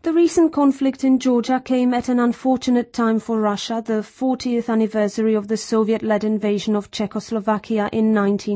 The recent conflict in Georgia came at an unfortunate time for Russia, the 40th anniversary of the Soviet-led invasion of Czechoslovakia in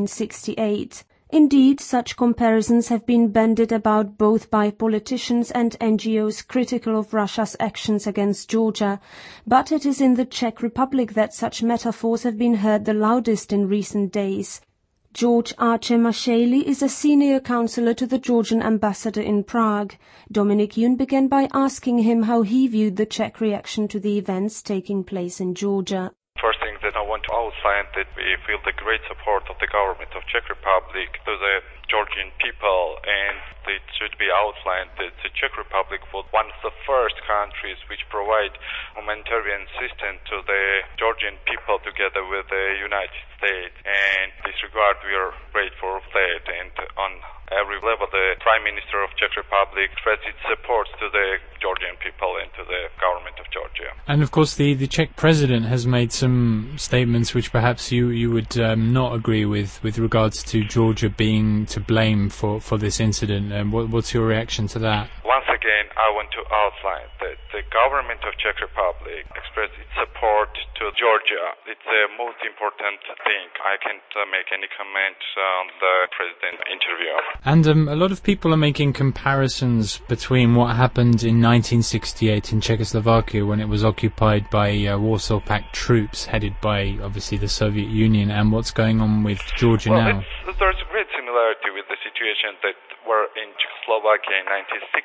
1968. Indeed, such comparisons have been bandied about both by politicians and NGOs critical of Russia's actions against Georgia, but it is in the Czech Republic that such metaphors have been heard the loudest in recent days. George Archemasheli is a senior counselor to the Georgian ambassador in Prague. Dominik Jun began by asking him how he viewed the Czech reaction to the events taking place in Georgia. First thing that I want to outline that we feel the great support of the government of Czech Republic to the Georgian people, and it should be outlined that the Czech Republic was one of the first countries which provide humanitarian assistance to the Georgian people together with the United States. And in this regard, we are grateful for that. And on every level, the Prime Minister of Czech Republic expressed its support to the Georgian people and to the government of Georgia. And of course, the Czech President has made some statements which perhaps you would not agree with regards to Georgia being to blame for this incident. What's your reaction to that? Once again, I want to outline that the government of Czech Republic expressed its support to Georgia. It's the most important thing. I can't make any comment on the president's interview. And a lot of people are making comparisons between what happened in 1968 in Czechoslovakia when it was occupied by Warsaw Pact troops headed by, obviously, the Soviet Union, and what's going on with Georgia now. There's a great similarity with the situation that were in Czechoslovakia in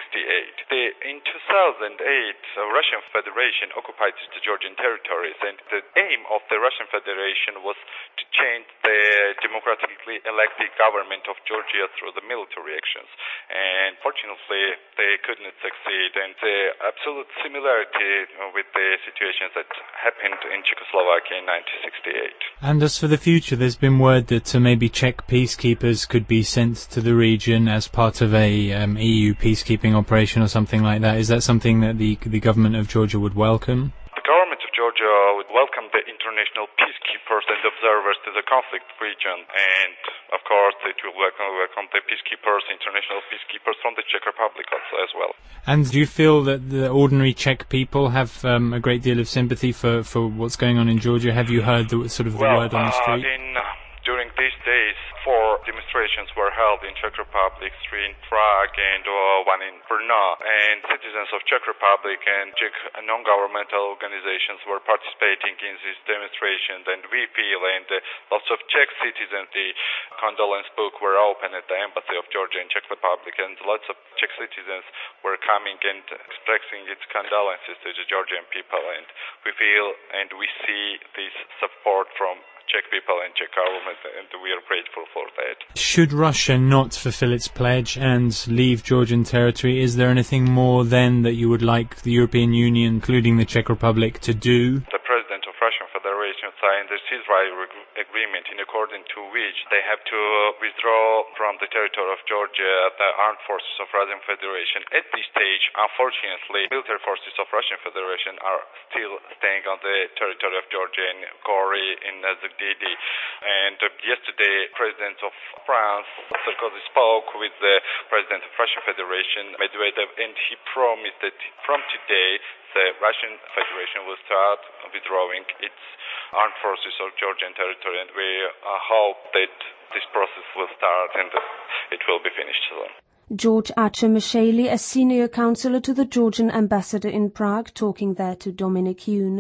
1968. In 2008, the Russian Federation occupied the Georgian territories, and the aim of the Russian Federation was to change the democratically elected government of Georgia through the military actions. And fortunately, they could not succeed, and the absolute similarity with the situations that happened in Czechoslovakia in 1968. And as for the future, there's been word that maybe Czech peacekeepers could be sent to the region as part of a EU peacekeeping operation or something like that. Is that something that the government of Georgia would welcome? The government of Georgia would welcome the international peacekeepers and observers to the conflict region, and of course it will welcome the peacekeepers, international peacekeepers from the Czech Republic also as well. And do you feel that the ordinary Czech people have a great deal of sympathy for what's going on in Georgia? Have you heard the word on the street? During these days, 4 demonstrations were held in Czech Republic, 3 in Prague and 1 in Brno. And citizens of Czech Republic and Czech non-governmental organizations were participating in these demonstrations. And we feel, and lots of Czech citizens, the condolence book were open at the embassy of Georgia in Czech Republic, and lots of Czech citizens were coming and expressing its condolences to the Georgian people. And we feel and we see this support from Czech people and Czech government, and we are grateful for that. Should Russia not fulfill its pledge and leave Georgian territory, is there anything more then that you would like the European Union, including the Czech Republic, to do? The President of Russian Federation signed the ceasefire agreement in accordance to which they have to withdraw from the territory of Georgia the armed forces of Russian Federation. At this stage, unfortunately, military forces of Russian Federation are still staying on the territory of Georgia in Gori, in Zagdidi. And yesterday, President of France, Sarkozy, spoke with the President of Russian Federation, Medvedev, and he promised that from today, the Russian Federation will start withdrawing its armed forces of Georgian territory, and we hope that this process will start and it will be finished soon. George Archemasheli, a senior counselor to the Georgian ambassador in Prague, talking there to Dominik Jun.